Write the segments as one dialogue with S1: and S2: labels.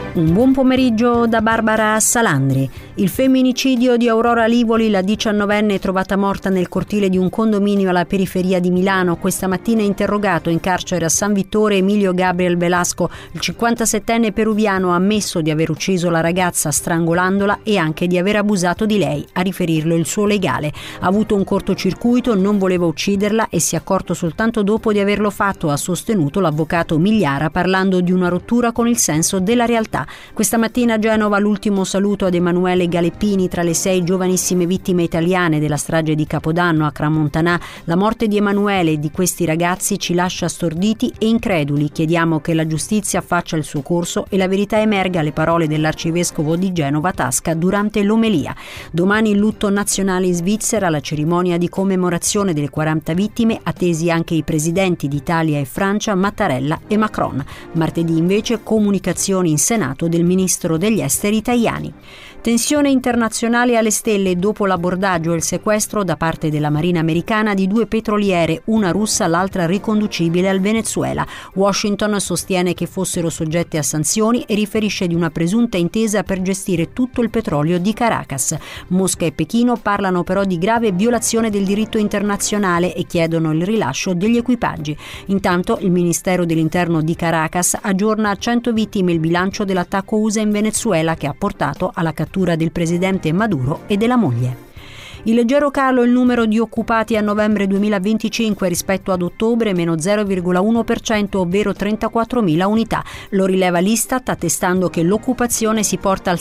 S1: Un buon pomeriggio da Barbara Salandri. Il femminicidio di Aurora Livoli, la 19enne trovata morta nel cortile di un condominio alla periferia di Milano, questa mattina interrogato in carcere a San Vittore Emilio Gabriel Velasco. Il 57enne peruviano ha ammesso di aver ucciso la ragazza strangolandola e anche di aver abusato di lei, a riferirlo il suo legale. Ha avuto un cortocircuito, non voleva ucciderla e si è accorto soltanto dopo di averlo fatto, ha sostenuto l'avvocato Migliara, parlando di una rottura con il senso della realtà. Questa mattina a Genova l'ultimo saluto ad Emanuele Galeppini, tra le 6 giovanissime vittime italiane della strage di Capodanno a Crans-Montana. La morte di Emanuele e di questi ragazzi ci lascia storditi e increduli. Chiediamo che la giustizia faccia il suo corso e la verità emerga, le parole dell'arcivescovo di Genova Tasca durante l'omelia. Domani il lutto nazionale in Svizzera, la cerimonia di commemorazione delle 40 vittime, attesi anche i presidenti d'Italia e Francia, Mattarella e Macron. Martedì invece comunicazioni in Senato del ministro degli esteri italiani. Tensione internazionale alle stelle dopo l'abordaggio e il sequestro da parte della Marina americana di 2 petroliere, una russa, l'altra riconducibile al Venezuela. Washington sostiene che fossero soggette a sanzioni e riferisce di una presunta intesa per gestire tutto il petrolio di Caracas. Mosca e Pechino parlano però di grave violazione del diritto internazionale e chiedono il rilascio degli equipaggi. Intanto il Ministero dell'Interno di Caracas aggiorna a 100 vittime il bilancio dell'attacco USA in Venezuela, che ha portato alla cattura del presidente Maduro e della moglie. Il leggero calo il numero di occupati a novembre 2025 rispetto ad ottobre, meno 0,1%, ovvero 34.000 unità. Lo rileva l'Istat, attestando che l'occupazione si porta al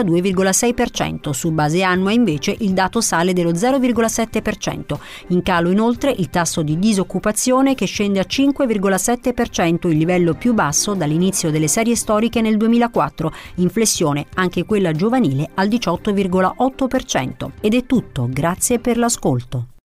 S1: 62,6%. Su base annua invece il dato sale dello 0,7%. In calo inoltre il tasso di disoccupazione, che scende a 5,7%, il livello più basso dall'inizio delle serie storiche nel 2004. In flessione anche quella giovanile al 18,8%. Ed è tutto. Grazie per l'ascolto.